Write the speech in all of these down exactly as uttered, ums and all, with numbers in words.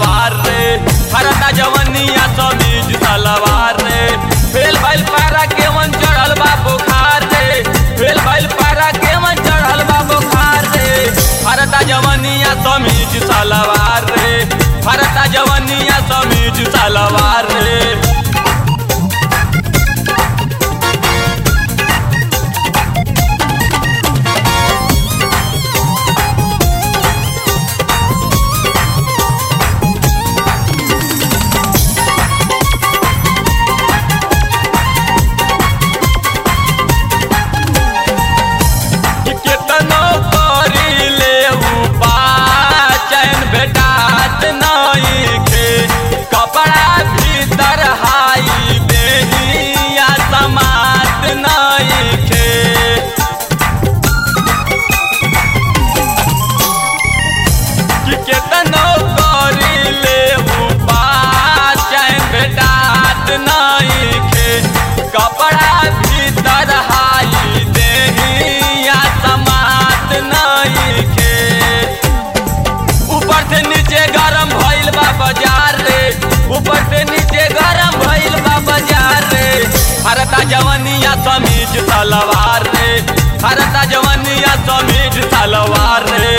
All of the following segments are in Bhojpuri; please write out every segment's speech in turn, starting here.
सलवार रे फरता जवनिया समीज सलवार रे फेल भइल पारा के मन चढ़ल बा बुखार रे फेल भइल पारा के मन चढ़ल बा बुखार रे फरता जवनिया समीज सलवार रे फरता जवनिया समीज सलवार रे फरता जवनिया समीज सलवार रे फरता जवनिया समीज सलवार रे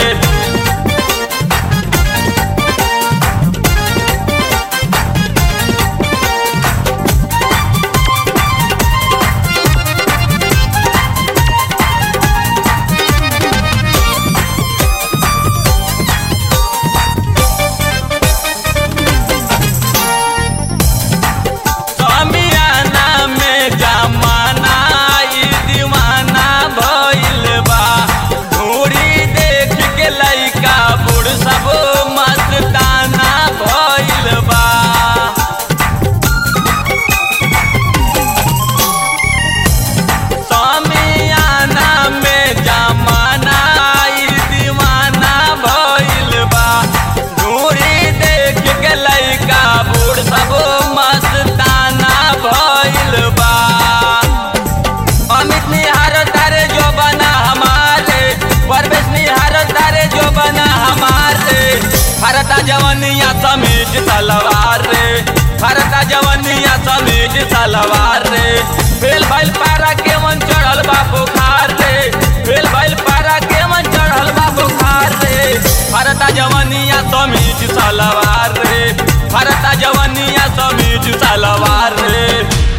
फरता जवनिया समीज सलवार रे फरता जवनिया समीज सलवार रे फेल भइल पारा के मन चढ़ल बा बुखार रे फेल भइल पारा के मन चढ़ल बा बुखार रे फरता जवनिया समीज सलवार रे फरता जवनिया समीज सलवार रे।